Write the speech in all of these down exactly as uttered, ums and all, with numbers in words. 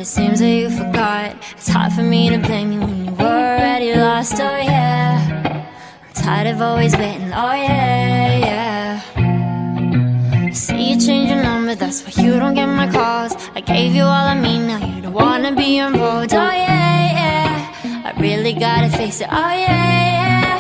seems that you forgot. It's hard for me to blame you when you were already lost, oh yeah. I'm tired of always waiting, oh yeah, yeah. I see you change your number, that's why you don't get my calls. I gave you all of me, now you don't wanna be involved, oh yeah, yeah. I really gotta face it, oh yeah, yeah.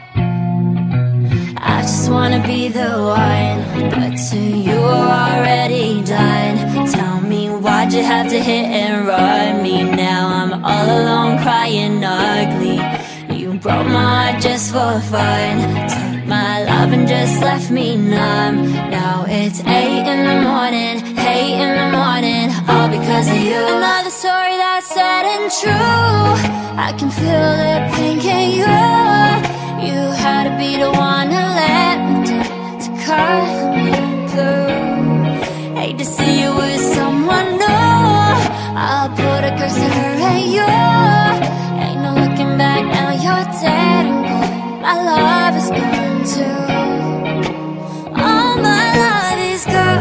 I just wanna be the one, but to you are already done. Tell me, why'd you have to hit and run me? Now I'm all alone crying ugly. You broke my heart just for fun, took my love and just left me numb. Now it's eight in the morning, eight in the morning, all because of you. Another story that's sad and true. I can feel the pain, can you? You had to be the one to let me down, to cut me through. Hate to see you with someone new. I'll put a curse to her and you. Ain't no looking back now, you're dead and gone. My love is gone too. All my love is gone.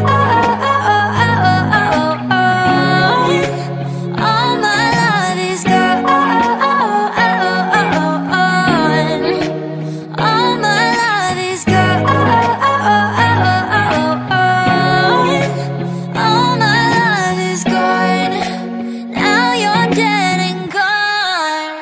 All my love is gone. All my love is gone. All my love is gone. Now you're dead and gone.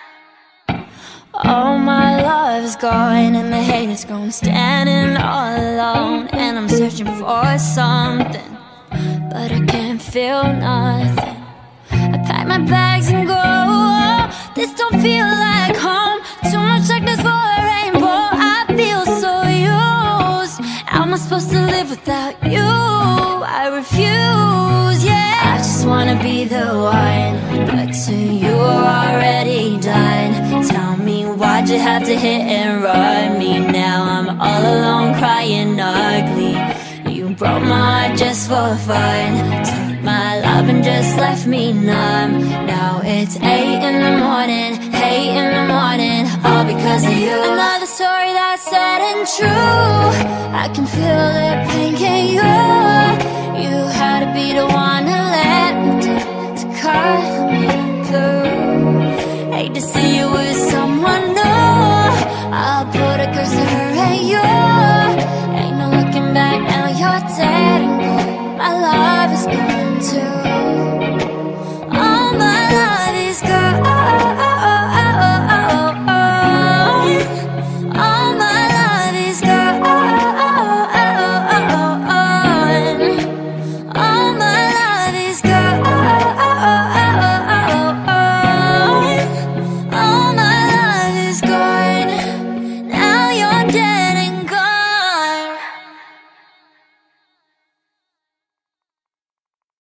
All my love is gone, and the hate is gone. Standing all alone, and I'm searching for something, but I can't feel nothing. I pack my bags and go. This don't feel like home. Too much darkness for a rainbow. I feel so used. How am I supposed to live without you? I refuse, yeah. I just wanna be the one, but to you are already done. Tell me, why'd you have to hit and run me? Now I'm all alone crying ugly. You broke my heart just for fun, took my love and just left me numb. Now it's eight in the morning, eight in the morning, all because of you. Another story that's sad and true. I can feel the pain, can you? You had to be the one to let me down, to cut me through. Hate to see you